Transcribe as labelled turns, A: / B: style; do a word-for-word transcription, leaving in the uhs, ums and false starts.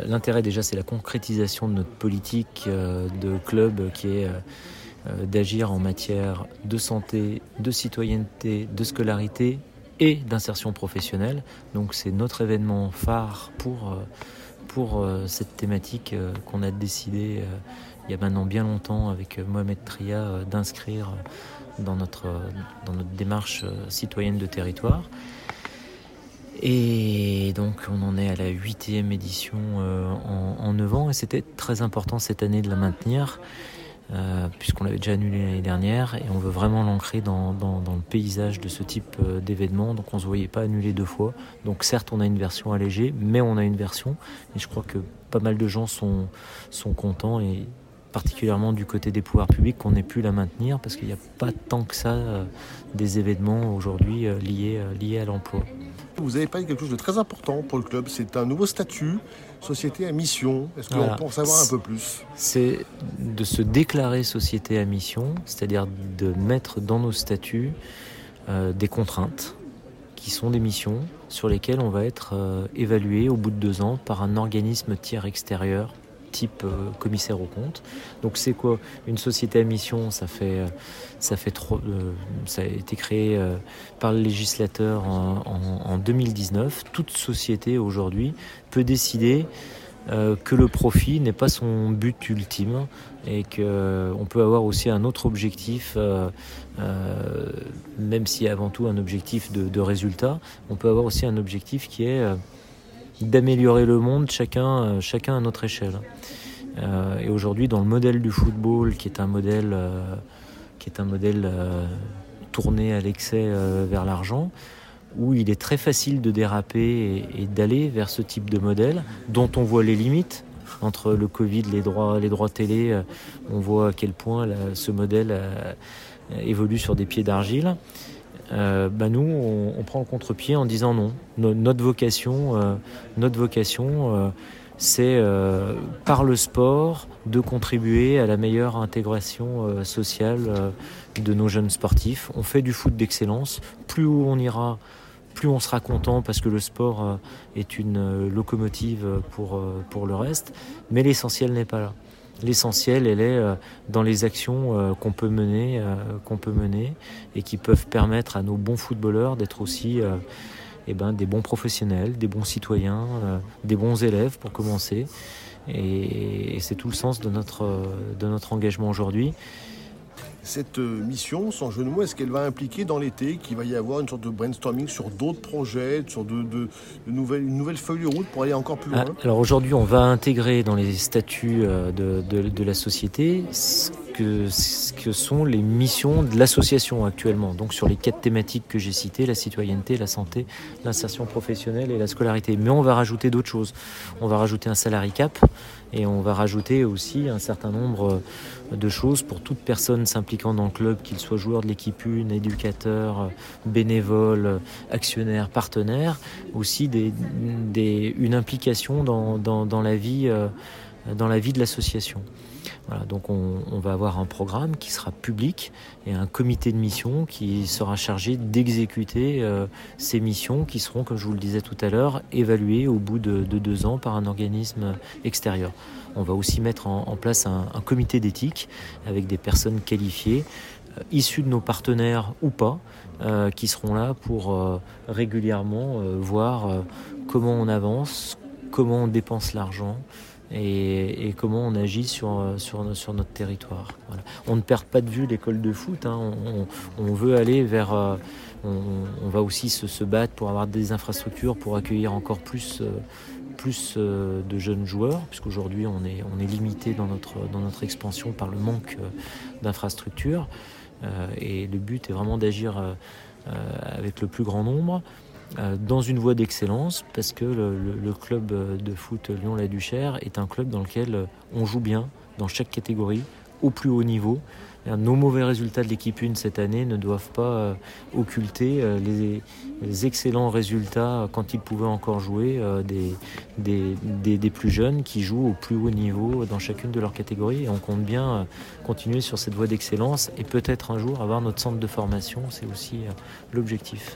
A: l'intérêt déjà, c'est la concrétisation de notre politique euh, de club qui est euh, d'agir en matière de santé, de citoyenneté, de scolarité et d'insertion professionnelle. Donc c'est notre événement phare pour, pour cette thématique qu'on a décidé il y a maintenant bien longtemps avec Mohamed Tria d'inscrire dans notre, dans notre démarche citoyenne de territoire. Et donc on en est à la huitième édition en, en neuf ans et c'était très important cette année de la maintenir. Euh, puisqu'on l'avait déjà annulé l'année dernière et on veut vraiment l'ancrer dans, dans, dans le paysage de ce type euh, d'événement, donc on ne se voyait pas annuler deux fois. Donc certes on a une version allégée, mais on a une version et je crois que pas mal de gens sont, sont contents et particulièrement du côté des pouvoirs publics qu'on ait pu la maintenir parce qu'il n'y a pas tant que ça euh, des événements aujourd'hui euh, liés, euh, liés à l'emploi.
B: Vous avez parlé de quelque chose de très important pour le club, c'est un nouveau statut, société à mission. Est-ce qu'on
A: voilà.
B: peut en savoir un peu plus ?
A: C'est de se déclarer société à mission, c'est-à-dire de mettre dans nos statuts euh, des contraintes qui sont des missions sur lesquelles on va être euh, évalué au bout de deux ans par un organisme tiers extérieur type euh, commissaire aux comptes. Donc c'est quoi une société à mission ? Ça fait, ça fait trop, euh, ça a été créé euh, par le législateur en, en, en deux mille dix-neuf. Toute société aujourd'hui peut décider euh, que le profit n'est pas son but ultime et qu'on euh, peut avoir aussi un autre objectif, euh, euh, même si avant tout un objectif de, de résultat, on peut avoir aussi un objectif qui est euh, d'améliorer le monde, chacun, chacun à notre échelle. Euh, et aujourd'hui, dans le modèle du football, qui est un modèle, euh, qui est un modèle euh, tourné à l'excès euh, vers l'argent, où il est très facile de déraper et, et d'aller vers ce type de modèle, dont on voit les limites. Entre le Covid, les droits, les droits télé, euh, on voit à quel point là, ce modèle euh, évolue sur des pieds d'argile. Euh, bah nous, on, on prend le contre-pied en disant non. No, notre vocation, euh, notre vocation, euh, c'est euh, par le sport de contribuer à la meilleure intégration euh, sociale euh, de nos jeunes sportifs. On fait du foot d'excellence. Plus haut on ira, plus on sera content parce que le sport euh, est une euh, locomotive pour euh, pour le reste. Mais l'essentiel n'est pas là. L'essentiel, elle est euh, dans les actions euh, qu'on peut mener, euh, qu'on peut mener et qui peuvent permettre à nos bons footballeurs d'être aussi euh, eh ben, des bons professionnels, des bons citoyens, euh, des bons élèves pour commencer. Et, et c'est tout le sens de notre, euh, de notre engagement aujourd'hui.
B: Cette mission, sans jeu de mots, est-ce qu'elle va impliquer dans l'été qu'il va y avoir une sorte de brainstorming sur d'autres projets, sur de, de, de nouvelles, une nouvelle feuille de route pour aller encore plus loin ?
A: ah, Alors aujourd'hui, on va intégrer dans les statuts de, de, de la société ce que, ce que sont les missions de l'association actuellement. Donc sur les quatre thématiques que j'ai citées, la citoyenneté, la santé, l'insertion professionnelle et la scolarité. Mais on va rajouter d'autres choses. On va rajouter un salary cap et on va rajouter aussi un certain nombre de choses pour toute personne s'impliquant dans le club, qu'il soit joueur de l'équipe une, éducateur, bénévole, actionnaire, partenaire, aussi des, des, une implication dans, dans, dans, la vie, euh, dans la vie de l'association. Voilà, donc on, on va avoir un programme qui sera public et un comité de mission qui sera chargé d'exécuter euh, ces missions qui seront, comme je vous le disais tout à l'heure, évaluées au bout de, de deux ans par un organisme extérieur. On va aussi mettre en, en place un, un comité d'éthique avec des personnes qualifiées, euh, issues de nos partenaires ou pas, euh, qui seront là pour euh, régulièrement euh, voir euh, comment on avance, comment on dépense l'argent, Et, et comment on agit sur, sur, sur notre territoire. Voilà. On ne perd pas de vue l'école de foot, hein. on, on veut aller vers... Euh, on, on va aussi se, se battre pour avoir des infrastructures, pour accueillir encore plus, euh, plus euh, de jeunes joueurs, puisqu'aujourd'hui on est, on est limité dans notre, dans notre expansion par le manque euh, d'infrastructures. Euh, et le but est vraiment d'agir euh, avec le plus grand nombre, dans une voie d'excellence, parce que le, le, le club de foot Lyon-La-Duchère est un club dans lequel on joue bien, dans chaque catégorie, au plus haut niveau. Nos mauvais résultats de l'équipe une cette année ne doivent pas occulter les, les excellents résultats, quand ils pouvaient encore jouer, des, des, des, des plus jeunes qui jouent au plus haut niveau dans chacune de leurs catégories. Et on compte bien continuer sur cette voie d'excellence et peut-être un jour avoir notre centre de formation, c'est aussi l'objectif.